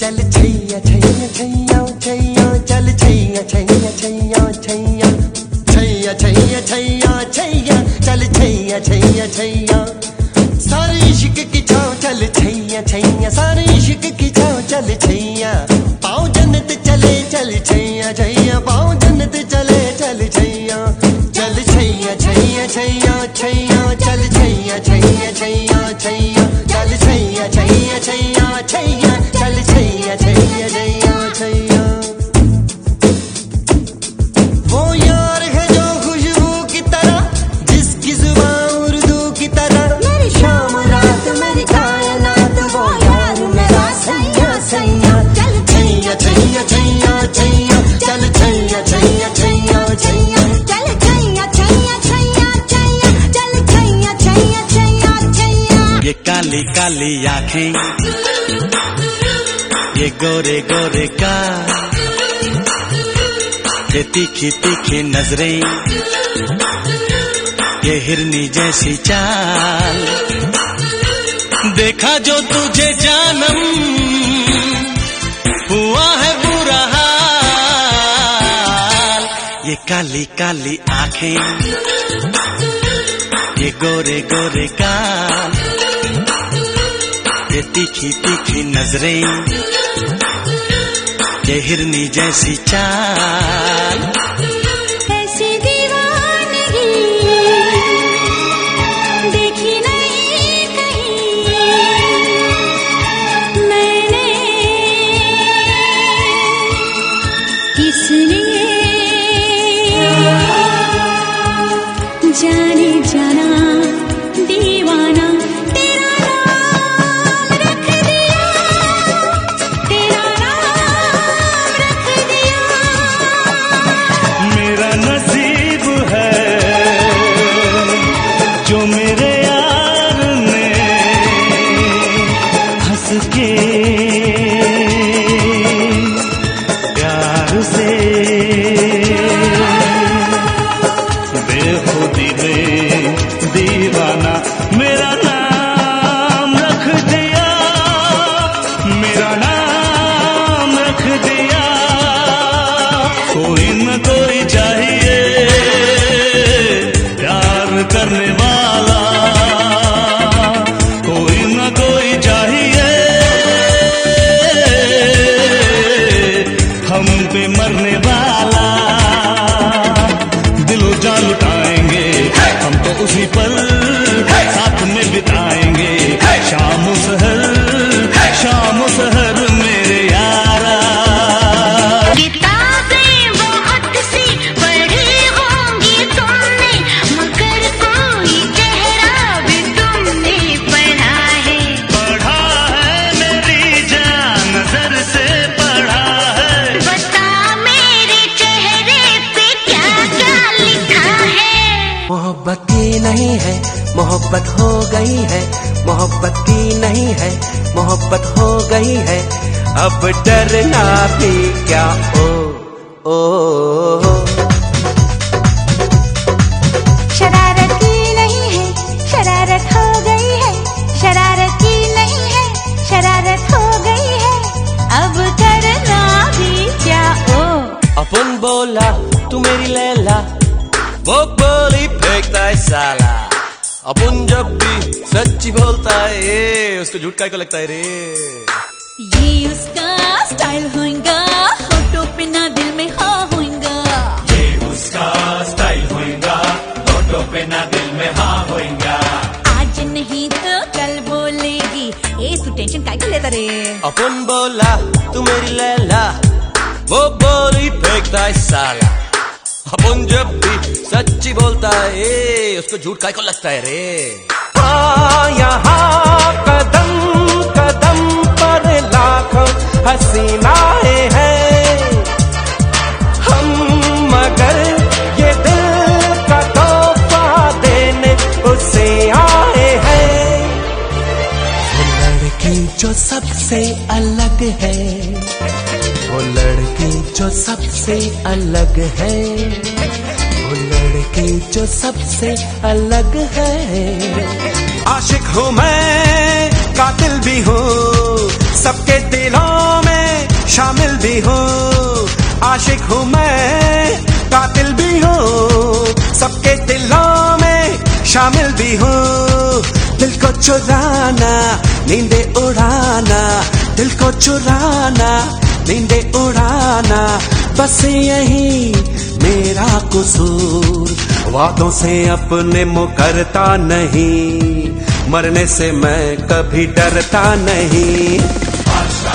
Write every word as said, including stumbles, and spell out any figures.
चल छैया छैया छैया छैया चल छैया छैया छैया छैया छैया छैया छैया छैया चल छैया छैया छैया सारे इश्क की छाँव चल छैया छैया सारे इश्क की छाँव चल छैया पाँव जन्नत चले चल छैया छैया पाँव जन्नत चले चल छैया चल छैया छैया छैया छैया चल छैया छैया छैया छैया चल छैया छैया छैया छैया चल छैया छैया छैया छैया वो यार है जो खुशबू की तरह जिसकी जुबान उर्दू की तरह मेरी शाम रात मेरी कायनात वो यार मेरा सैया सैया चल छैया छैया छैया छैया चल छैया छैया छैया छैया चल छैया छैया छैया छैया चल छैया छैया छैया छैया ये काली काली आँखें, ये गोरे गोरे का, ये तीखी तीखी नजरें, ये हिरनी जैसी चाल, देखा जो तुझे जानम हुआ है बुरा हाल। ये काली काली आँखें, ये गोरे गोरे गाल, ये तीखी तीखी नजरें, ये हिरनी जैसी चाल। ऐसी दीवानगी देखी नहीं कहीं मैंने, इसलिए जाने जाना दीवाना तेरा नाम रख दिया, तेरा नाम रख दिया। मेरा नसीब है जो मेरे यार ने हंस के प्यार से बेखुदी में दीवाना मेरा नाम रख दिया, मेरा नाम रख दिया। कोई न कोई चाहिए प्यार करने वाला, कोई न कोई चाहिए हम पे मरने वाला। दिलो जान लुटाएंगे हम तो उसी पल साथ में बिताएंगे, शाम सहर शाम सहर मेरे यारा। किताबें बहुत सी पढ़ी होंगी तुमने, मगर कोई चेहरा भी तुमने पढ़ा है। पढ़ा है मेरी जान नजर से पढ़ा है, बता मेरे चेहरे पे क्या क्या लिखा है। मोहब्बत की नहीं है मोहब्बत हो गई है, मोहब्बत की नहीं है मोहब्बत हो गई है, अब डरना भी क्या ओ ओ, ओ। शरारत की नहीं है शरारत हो गई है, शरारत की नहीं है शरारत हो गई है, अब करना भी क्या ओ। अपन बोला तू मेरी लैला, वो बोली फेंकता है साला। अपन जब भी सच्ची बोलता है ये उसको झूठ काहे को लगता है रे। ये उसका स्टाइल होएगा, होठों पे ना दिल में हाँ होएगा। ये उसका स्टाइल होएगा, होठों पे ना दिल में हाँ होएगा। आज नहीं तो कल बोलेगी, ए तू टेंशन काहे को लेता रे। अपन बोला तू मेरी लैला, वो बोली फेंकता है साला। अपन जब भी सच्ची बोलता है उसको झूठ काहे को लगता है रे। हाँ यहाँ कदम कदम पर लाखों हसीनाएं हैं हम, मगर ये दिल का तोहफा देने उसे आए हैं। वो लड़की जो सबसे अलग है, वो लड़की जो सबसे अलग है, वो लड़की जो सबसे अलग है। आशिक हूँ मैं कातिल भी हूँ, सबके दिलों में शामिल भी हो। दिल को चुराना, नींदे उड़ाना, दिल को चुराना, नींदे उड़ाना, बस यही मेरा कसूर। वादों से अपने मुकरता नहीं, मरने से मैं कभी डरता नहीं।